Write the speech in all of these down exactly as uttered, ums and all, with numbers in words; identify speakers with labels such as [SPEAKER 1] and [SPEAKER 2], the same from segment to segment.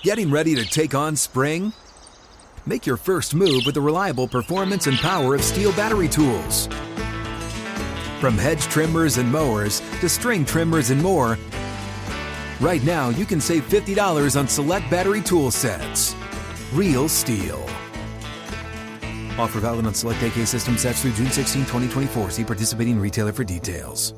[SPEAKER 1] Getting ready to take on spring? Make your first move with the reliable performance and power of Steel battery tools. From hedge trimmers and mowers to string trimmers and more, right now you can save fifty dollars on select battery tool sets. Real Steel. Offer valid on select A K system sets through June sixteenth, twenty twenty-four. See participating retailer for details.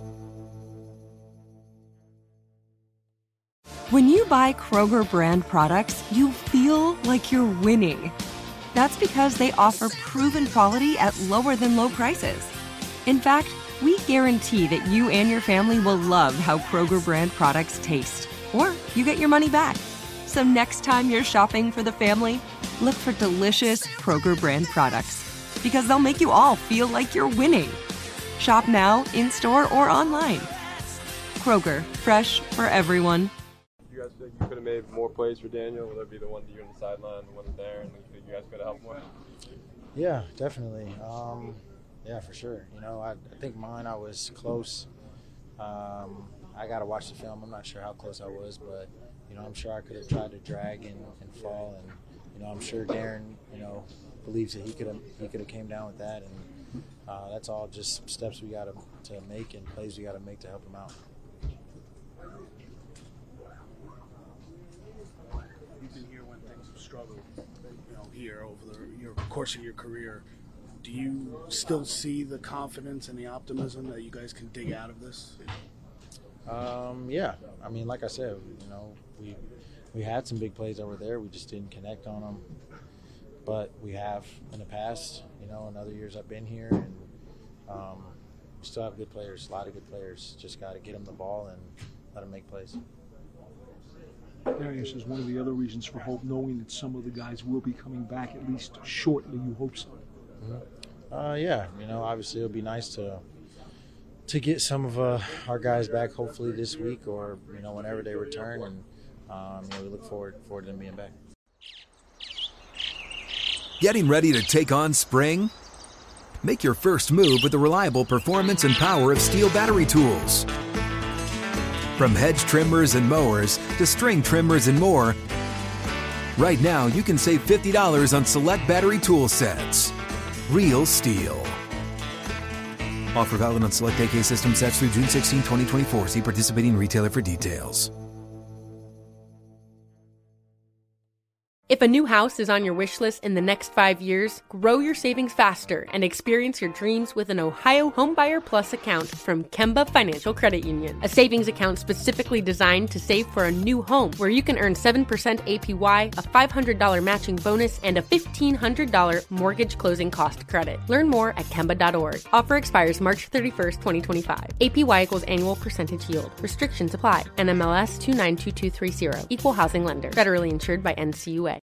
[SPEAKER 2] When you buy Kroger brand products, you feel like you're winning. That's because they offer proven quality at lower than low prices. In fact, we guarantee that you and your family will love how Kroger brand products taste, or you get your money back. So next time you're shopping for the family, look for delicious Kroger brand products, because they'll make you all feel like you're winning. Shop now, in-store, or online. Kroger, fresh for everyone.
[SPEAKER 3] You guys think you could have made more plays for Daniel? Will there be the one you on the sideline, the one there, and you think you guys could have helped more?
[SPEAKER 4] Yeah, definitely. Um, yeah, for sure. You know, I, I think mine, I was close. Um, I got to watch the film. I'm not sure how close I was, but, you know, I'm sure I could have tried to drag and, and fall. And, you know, I'm sure Darren, you know, believes that he could have he could have came down with that. And uh, that's all just steps we got to to make and plays we got to make to help him out.
[SPEAKER 5] You've been here when things have struggled, you know, here over the your course of your career. Do you still see the confidence and the optimism that you guys can dig out of this?
[SPEAKER 4] Um, yeah, I mean, like I said, you know, we we had some big plays over there. We just didn't connect on them, but we have in the past. You know, in other years I've been here, and um, we still have good players, a lot of good players. Just got to get them the ball and let them make plays.
[SPEAKER 6] Darius, is one of the other reasons for hope, knowing that some of the guys will be coming back at least shortly. You hope so.
[SPEAKER 4] Mm-hmm. Uh, yeah, you know, obviously it'll be nice to to get some of uh, our guys back, hopefully this week or you know whenever they return, and um, you know, we look forward forward to them being back.
[SPEAKER 1] Getting ready to take on spring? Make your first move with the reliable performance and power of Steel battery tools. From hedge trimmers and mowers to string trimmers and more, right now you can save fifty dollars on select battery tool sets. Real Steel. Offer valid on select A K system sets through June sixteenth, twenty twenty-four. See participating retailer for details.
[SPEAKER 7] If a new house is on your wish list in the next five years, grow your savings faster and experience your dreams with an Ohio Homebuyer Plus account from Kemba Financial Credit Union. A savings account specifically designed to save for a new home, where you can earn seven percent A P Y, a five hundred dollars matching bonus, and a fifteen hundred dollars mortgage closing cost credit. Learn more at Kemba dot org. Offer expires March thirty-first, twenty twenty-five. A P Y equals annual percentage yield. Restrictions apply. N M L S two nine two two three zero. Equal housing lender. Federally insured by N C U A.